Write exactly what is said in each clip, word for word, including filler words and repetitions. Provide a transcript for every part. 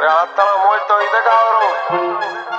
Real hasta la muerte, ¿viste, cabrón?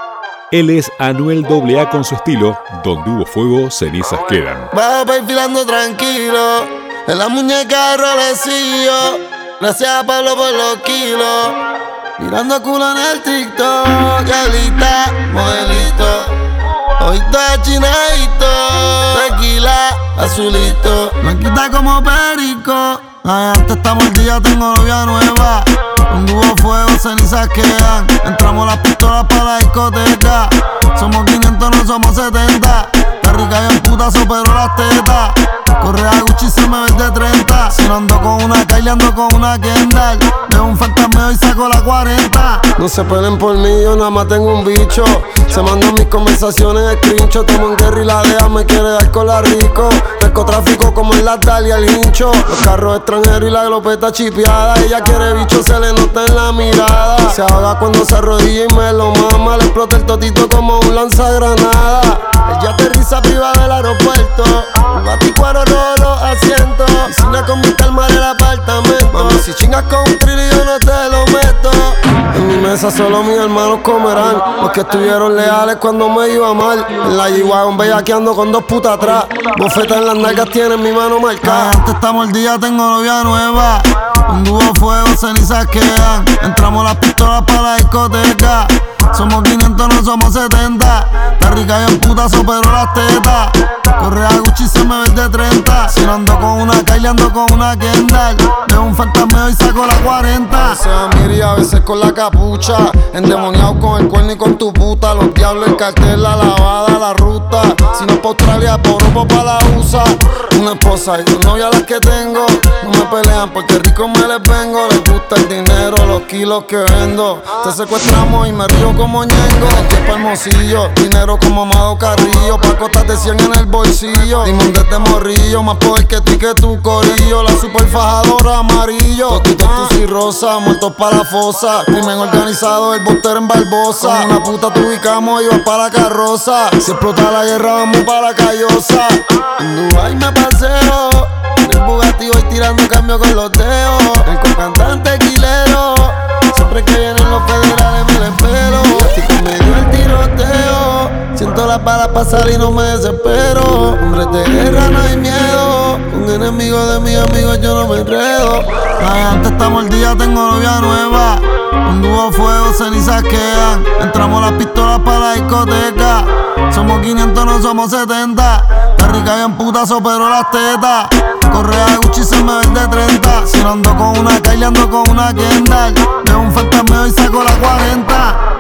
Él es Anuel doble A con su estilo, donde hubo fuego, cenizas quedan. Va perfilando tranquilo, en la muñeca rolecillo. Gracias a Pablo por los kilos. Mirando culo en el TikTok, diablita, modelito. Hoy está chinadito, tequila, azulito. Blanquita como perico. Ay, antes estamos el día, tengo novia nueva. Un dúo fuego, cenizas quedan. Entramos las pistolas para la discoteca. Somos quinientos, no somos setenta. Está rica y en putazo, pero las tetas. Correa Gucci se me ve de treinta. Si no ando con una Kylie, ando con una Kendall. Veo un fantasmeo y saco la cuarenta. No se peleen por mí, yo nada más tengo un bicho. Se mandan mis conversaciones de screenshot. Tomo en guerra y la deja, me quiere dar con la rico. Narcotráfico como en la Dalia, el hincho. Los carros extranjeros y la glopeta chipeada. Ella quiere bicho, se le nota en la mirada. Se ahoga cuando se arrodilla y me lo mama. Le explota el totito como un lanzagranada. Ella aterriza arriba del aeropuerto. Un baticuaro rojo los asientos. Piscina con mi calma en el apartamento. Mami, si chingas con un trillo yo no te lo meto. En mi mesa solo mis hermanos comerán. Los que estuvieron leales cuando me iba mal. En la G-Wagon bellaqueando con dos putas atrás. Bofetas en las nalgas tienen mi mano marcada. Antes estamos el día, tengo novia nueva. Un dúo fuego, cenizas quedan. Entramos las pistolas para la discoteca. Somos quinientos, no somos setenta. Está rica y en putazo, pero las tetas. Correa Gucci se me ve de treinta. Si no ando con una Kylie, ando con una Kendall. Veo un fantasmeo y saco la cuarenta. A veces a Miri, a veces con la capucha. Endemoniado con el cuerno y con tu puta. Los diablos, el cartel, la lavada, la ruta. Si no es pa' Australia, por Europa pa' la U S A. Una esposa y dos novias las que tengo. No me pelean porque rico me les vengo. Les gusta el dinero, los kilos que vendo. Te secuestramos y me río como ñengo. Aquí pa' Hermosillo, dinero como Amado Carrillo. Pa' costas de cien en el bolsillo. Dimon desde morrillo, más poder que tú y que tu corillo. La super fajadora amarillo. Totitos tus y rosa, muertos para la fosa. Crimen organizado, el botero en Barbosa. Con una puta te ubicamos y vas para la carroza. Si explota la guerra vamos para la callosa. En Dubai me paseo. En el Bugatti voy tirando cambio con los dedos. El cantante quilero. Siempre que vienen los federales me les pelo. Estoy con medio el tiroteo. Siento las balas pasar y no me desespero. Hombres de guerra no hay miedo. Con enemigos de mis amigos yo no me enredo. Ay, antes estamos el día, tengo novia nueva. Un dúo fuego, cenizas quedan. Entramos las pistolas para la discoteca. Somos quinientos, no somos setenta. Está rica y en putazo, pero las tetas. Correa Gucci se me ve de treinta. Si no ando con una Kylie, ando con una Kendall. Veo un fantasmeo y saco la cuarenta.